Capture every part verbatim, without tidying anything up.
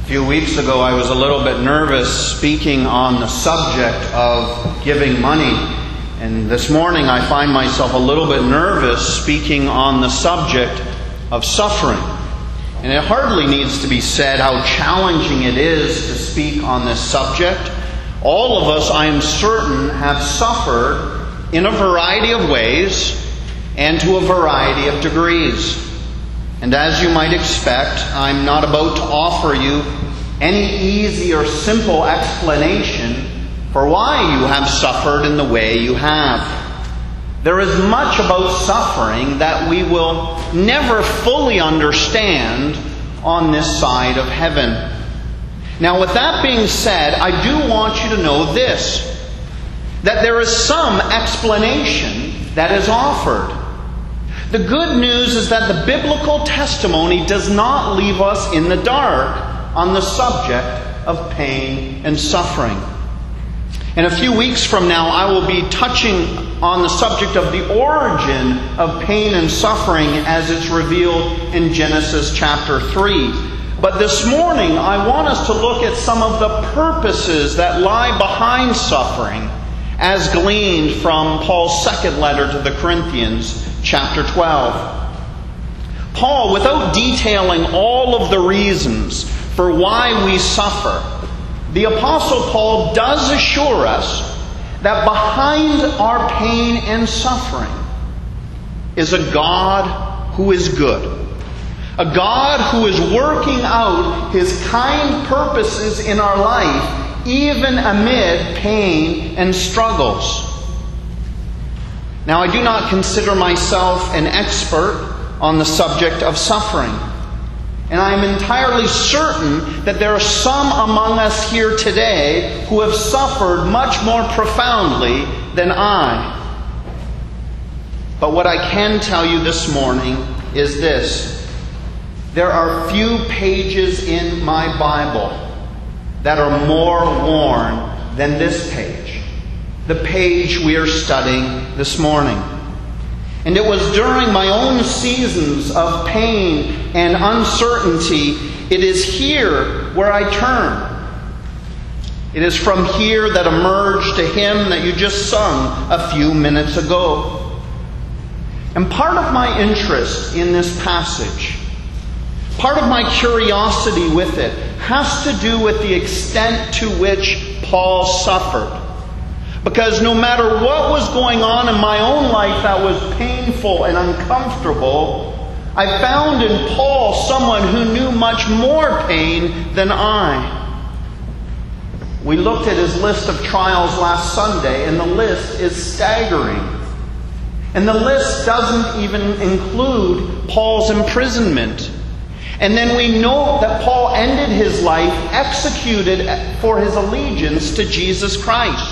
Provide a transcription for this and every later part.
A few weeks ago, I was a little bit nervous speaking on the subject of giving money. And this morning, I find myself a little bit nervous speaking on the subject of suffering. And it hardly needs to be said how challenging it is to speak on this subject. All of us, I am certain, have suffered in a variety of ways and to a variety of degrees. And as you might expect, I'm not about to offer you any easy or simple explanation for why you have suffered in the way you have. There is much about suffering that we will never fully understand on this side of heaven. Now, with that being said, I do want you to know this, that there is some explanation that is offered. The good news is that the biblical testimony does not leave us in the dark on the subject of pain and suffering. In a few weeks from now, I will be touching on the subject of the origin of pain and suffering as it's revealed in Genesis chapter three. But this morning, I want us to look at some of the purposes that lie behind suffering as gleaned from Paul's second letter to the Corinthians, chapter twelve. Paul, without detailing all of the reasons for why we suffer, the Apostle Paul does assure us that behind our pain and suffering is a God who is good. A God who is working out His kind purposes in our life, even amid pain and struggles. Now, I do not consider myself an expert on the subject of suffering. And I am entirely certain that there are some among us here today who have suffered much more profoundly than I. But what I can tell you this morning is this. There are few pages in my Bible that are more worn than this page. The page we are studying this morning. And it was during my own seasons of pain and uncertainty, it is here where I turn. It is from here that emerged a hymn that you just sung a few minutes ago. And part of my interest in this passage, part of my curiosity with it, has to do with the extent to which Paul suffered. Because no matter what was going on in my own life that was painful and uncomfortable, I found in Paul someone who knew much more pain than I. We looked at his list of trials last Sunday, and the list is staggering. And the list doesn't even include Paul's imprisonment. And then we know that Paul ended his life executed for his allegiance to Jesus Christ.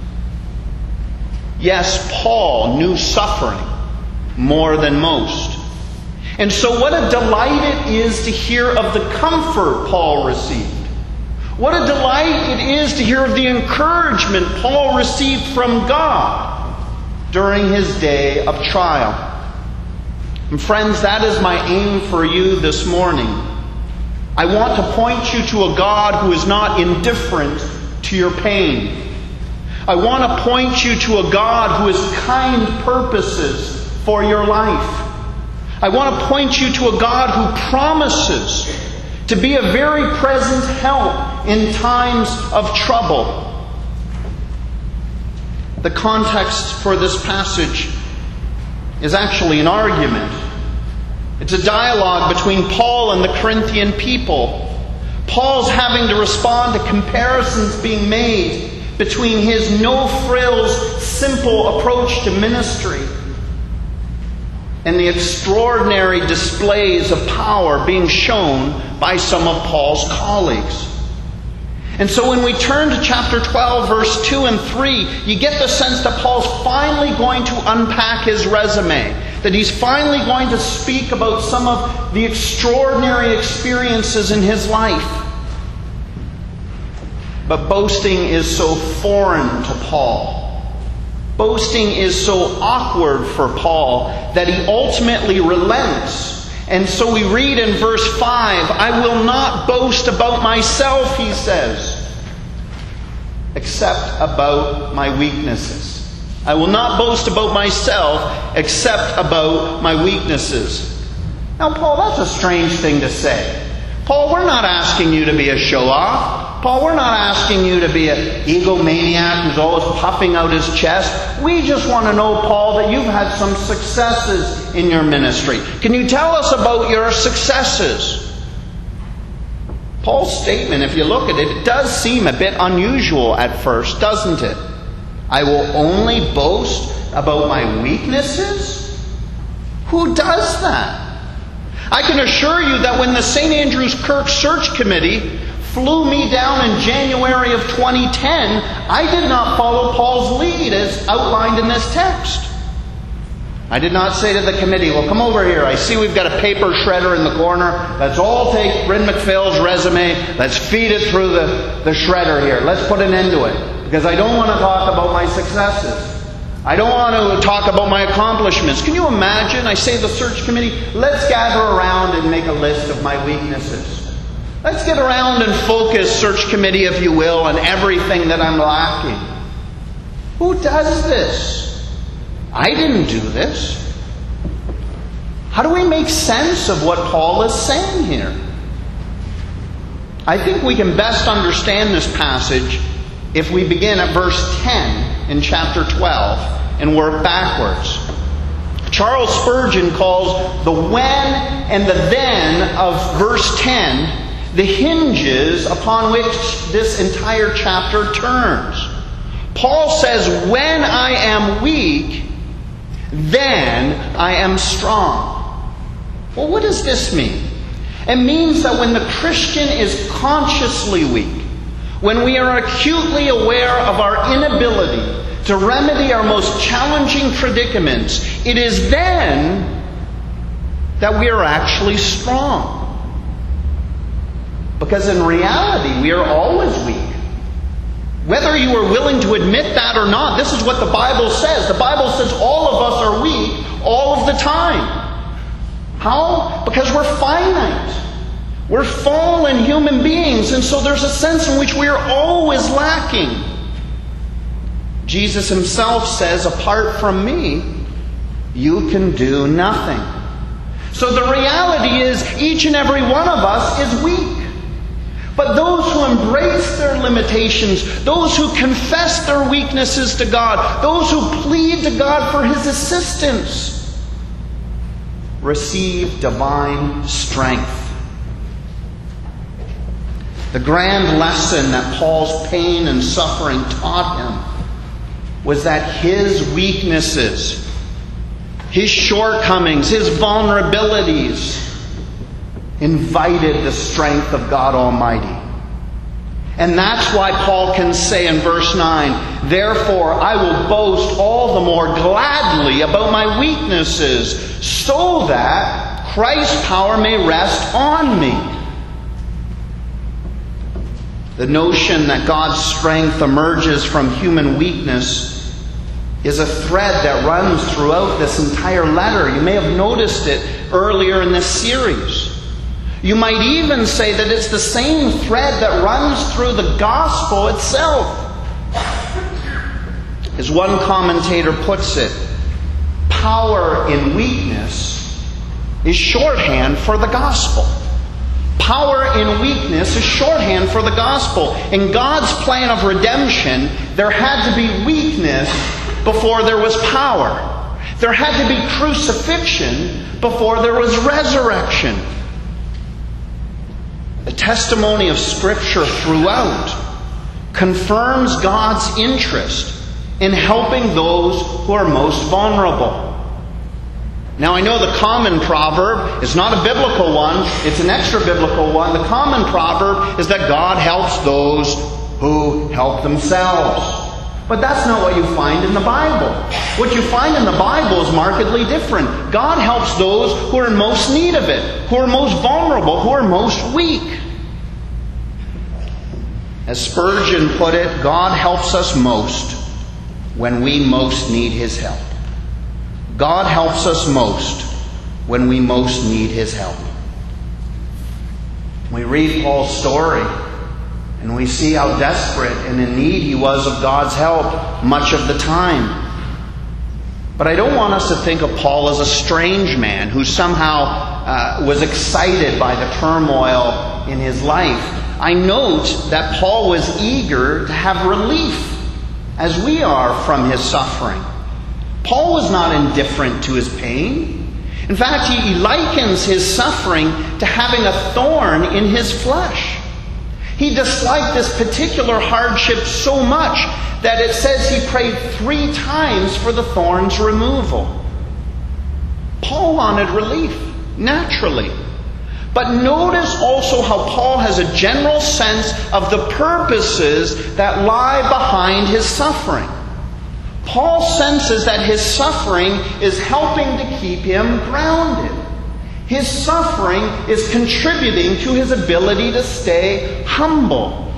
Yes, Paul knew suffering more than most. And so what a delight it is to hear of the comfort Paul received. What a delight it is to hear of the encouragement Paul received from God during his day of trial. And friends, that is my aim for you this morning. I want to point you to a God who is not indifferent to your pain. I want to point you to a God who has kind purposes for your life. I want to point you to a God who promises to be a very present help in times of trouble. The context for this passage is actually an argument. It's a dialogue between Paul and the Corinthian people. Paul's having to respond to comparisons being made between his no-frills, simple approach to ministry and the extraordinary displays of power being shown by some of Paul's colleagues. And so when we turn to chapter twelve, verse two and three, you get the sense that Paul's finally going to unpack his resume, that he's finally going to speak about some of the extraordinary experiences in his life. But boasting is so foreign to Paul. Boasting is so awkward for Paul that he ultimately relents And so we read in verse five, I will not boast about myself, he says, except about my weaknesses. I will not boast about myself except about my weaknesses. Now, Paul, that's a strange thing to say. Paul, we're not asking you to be a show-off. Paul, we're not asking you to be an egomaniac who's always puffing out his chest. We just want to know, Paul, that you've had some successes in your ministry. Can you tell us about your successes? Paul's statement, if you look at it, it does seem a bit unusual at first, doesn't it? I will only boast about my weaknesses? Who does that? I can assure you that when the Saint Andrew's Kirk Search Committee flew me down in January of twenty ten, I did not follow Paul's lead as outlined in this text. I did not say to the committee, well, come over here. I see we've got a paper shredder in the corner. Let's all take Bryn McPhail's resume. Let's feed it through the, the shredder here. Let's put an end to it. Because I don't want to talk about my successes. I don't want to talk about my accomplishments. Can you imagine? I say to the search committee, let's gather around and make a list of my weaknesses. Let's get around and focus, search committee, if you will, on everything that I'm lacking. Who does this? I didn't do this. How do we make sense of what Paul is saying here? I think we can best understand this passage if we begin at verse ten in chapter twelve and work backwards. Charles Spurgeon calls the when and the then of verse ten the hinges upon which this entire chapter turns. Paul says, when I am weak, then I am strong. Well, what does this mean? It means that when the Christian is consciously weak, when we are acutely aware of our inability to remedy our most challenging predicaments, it is then that we are actually strong. Because in reality, we are always weak. Whether you are willing to admit that or not, this is what the Bible says. The Bible says all of us are weak all of the time. How? Because we're finite. We're fallen human beings, and so there's a sense in which we are always lacking. Jesus himself says, apart from me, you can do nothing. So the reality is, each and every one of us is weak. But those who embrace their limitations, those who confess their weaknesses to God, those who plead to God for His assistance, receive divine strength. The grand lesson that Paul's pain and suffering taught him was that his weaknesses, his shortcomings, his vulnerabilities invited the strength of God Almighty. And that's why Paul can say in verse nine, therefore I will boast all the more gladly about my weaknesses, so that Christ's power may rest on me. The notion that God's strength emerges from human weakness is a thread that runs throughout this entire letter. You may have noticed it earlier in this series. You might even say that it's the same thread that runs through the gospel itself. As one commentator puts it, power in weakness is shorthand for the gospel. Power in weakness is shorthand for the gospel. In God's plan of redemption, there had to be weakness before there was power. There had to be crucifixion before there was resurrection. The testimony of Scripture throughout confirms God's interest in helping those who are most vulnerable. Now, I know the common proverb is not a biblical one, it's an extra-biblical one. The common proverb is that God helps those who help themselves. But that's not what you find in the Bible. What you find in the Bible is markedly different. God helps those who are in most need of it, who are most vulnerable, who are most weak. As Spurgeon put it, God helps us most when we most need His help. God helps us most when we most need His help. We read Paul's story, and we see how desperate and in need he was of God's help much of the time. But I don't want us to think of Paul as a strange man who somehow uh, was excited by the turmoil in his life. I note that Paul was eager to have relief, as we are, from his suffering. Paul was not indifferent to his pain. In fact, he likens his suffering to having a thorn in his flesh. He disliked this particular hardship so much that it says he prayed three times for the thorn's removal. Paul wanted relief, naturally. But notice also how Paul has a general sense of the purposes that lie behind his suffering. Paul senses that his suffering is helping to keep him grounded. His suffering is contributing to his ability to stay humble.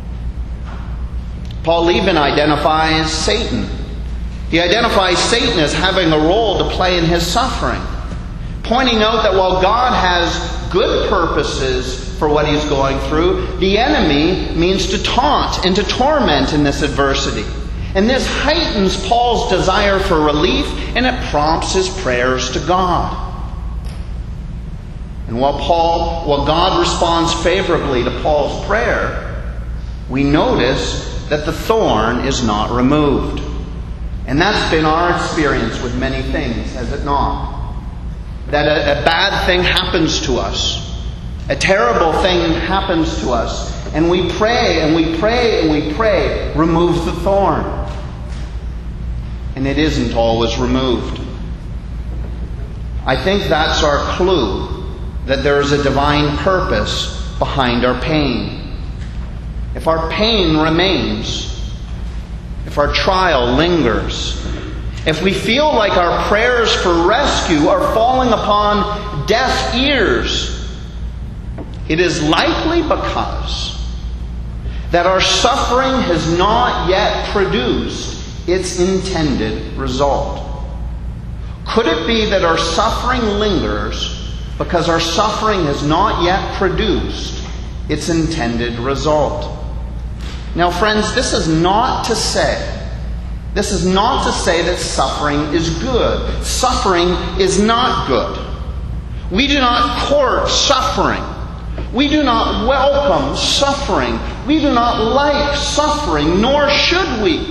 Paul even identifies Satan. He identifies Satan as having a role to play in his suffering, pointing out that while God has good purposes for what he's going through, the enemy means to taunt and to torment in this adversity. And this heightens Paul's desire for relief, and it prompts his prayers to God. And while Paul, while God responds favorably to Paul's prayer, we notice that the thorn is not removed. And that's been our experience with many things, has it not? That a, a bad thing happens to us. A terrible thing happens to us. And we pray and we pray and we pray, remove the thorn. And it isn't always removed. I think that's our clue that there is a divine purpose behind our pain. If our pain remains, if our trial lingers, if we feel like our prayers for rescue are falling upon deaf ears, it is likely because that our suffering has not yet produced its intended result. Could it be that our suffering lingers because our suffering has not yet produced its intended result? Now, friends, this is not to say, this is not to say that suffering is good. Suffering is not good. We do not court suffering. We do not welcome suffering. We do not like suffering, nor should we.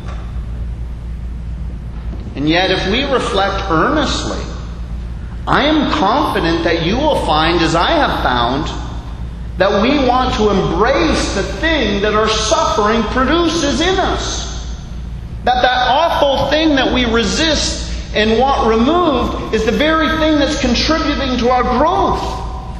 And yet, if we reflect earnestly, I am confident that you will find, as I have found, that we want to embrace the thing that our suffering produces in us. That that awful thing that we resist and want removed is the very thing that's contributing to our growth.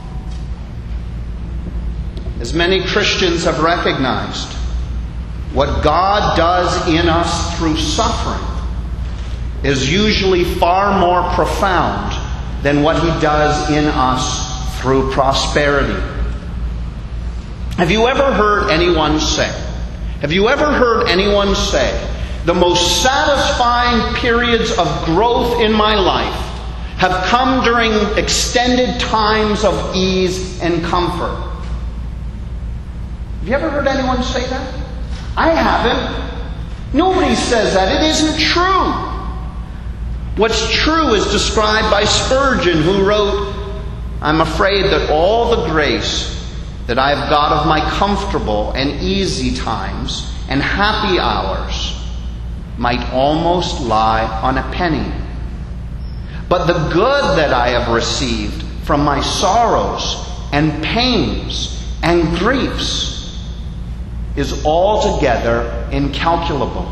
As many Christians have recognized, what God does in us through suffering is usually far more profound than what He does in us through prosperity. Have you ever heard anyone say, have you ever heard anyone say, the most satisfying periods of growth in my life have come during extended times of ease and comfort? Have you ever heard anyone say that? I haven't. Nobody says that. It isn't true. What's true is described by Spurgeon, who wrote, I'm afraid that all the grace that I have got of my comfortable and easy times and happy hours might almost lie on a penny. But the good that I have received from my sorrows and pains and griefs is altogether incalculable.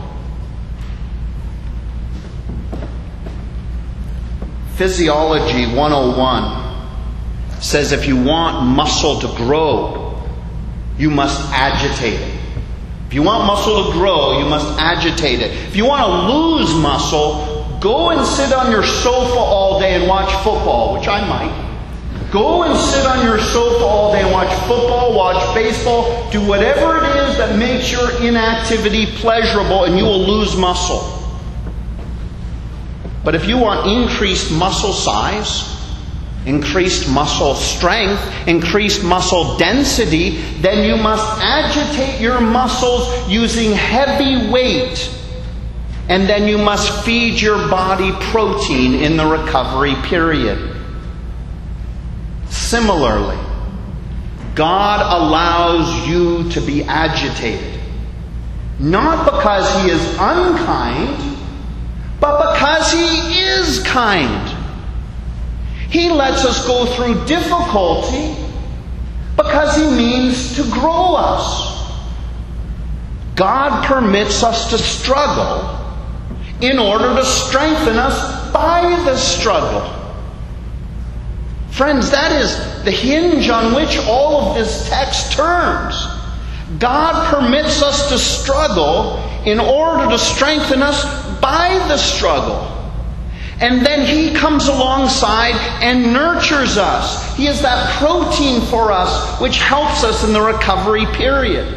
Physiology one oh one says if you want muscle to grow, you must agitate it. If you want muscle to grow, you must agitate it. If you want to lose muscle, go and sit on your sofa all day and watch football, which I might. Go and sit on your sofa all day and watch football, watch baseball, do whatever it is that makes your inactivity pleasurable, and you will lose muscle. But if you want increased muscle size, increased muscle strength, increased muscle density, then you must agitate your muscles using heavy weight. And then you must feed your body protein in the recovery period. Similarly, God allows you to be agitated, not because He is unkind, but because He is kind. He lets us go through difficulty because He means to grow us. God permits us to struggle in order to strengthen us by the struggle. Friends, that is the hinge on which all of this text turns. God permits us to struggle in order to strengthen us by the struggle. And then He comes alongside and nurtures us. He is that protein for us which helps us in the recovery period.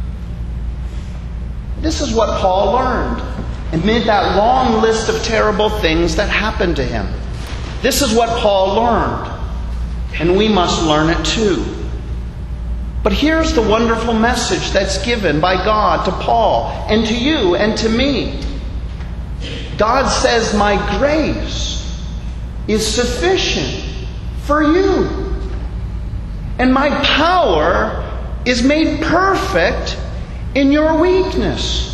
This is what Paul learned amid that long list of terrible things that happened to him. This is what Paul learned. And we must learn it too. But here's the wonderful message that's given by God to Paul and to you and to me. God says, my grace is sufficient for you. And my power is made perfect in your weakness.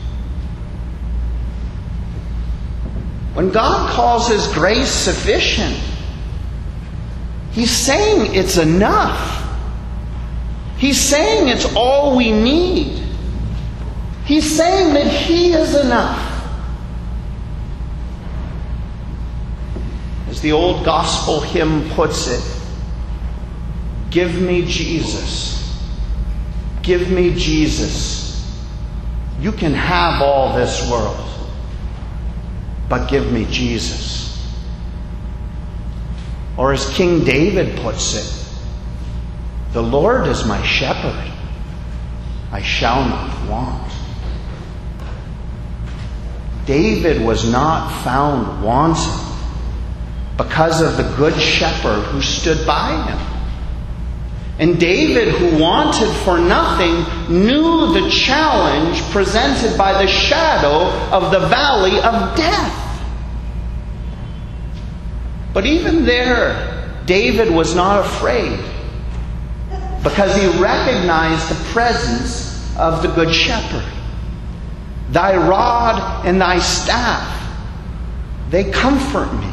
When God calls His grace sufficient, He's saying it's enough. He's saying it's all we need. He's saying that He is enough. As the old gospel hymn puts it, give me Jesus. Give me Jesus. You can have all this world, but give me Jesus. Or as King David puts it, the Lord is my shepherd. I shall not want. David was not found wanting because of the good shepherd who stood by him. And David, who wanted for nothing, knew the challenge presented by the shadow of the valley of death. But even there, David was not afraid, because he recognized the presence of the Good Shepherd. Thy rod and thy staff, they comfort me.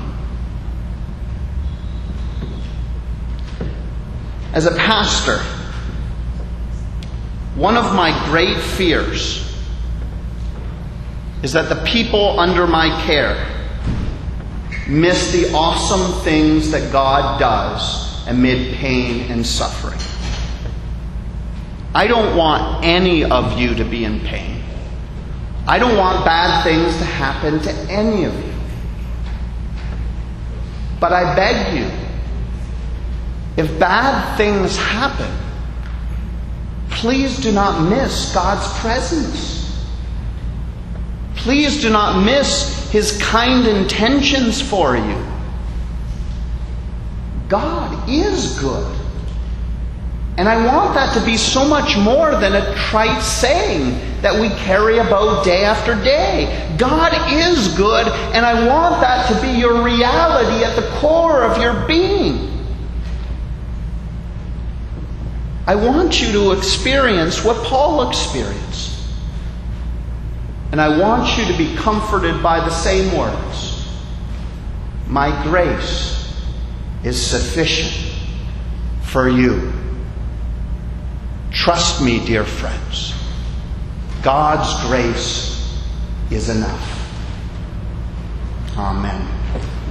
As a pastor, one of my great fears is that the people under my care miss the awesome things that God does amid pain and suffering. I don't want any of you to be in pain. I don't want bad things to happen to any of you. But I beg you, if bad things happen, please do not miss God's presence. Please do not miss His kind intentions for you. God is good. And I want that to be so much more than a trite saying that we carry about day after day. God is good, and I want that to be your reality at the core of your being. I want you to experience what Paul experienced. And I want you to be comforted by the same words. My grace is sufficient for you. Trust me, dear friends. God's grace is enough. Amen.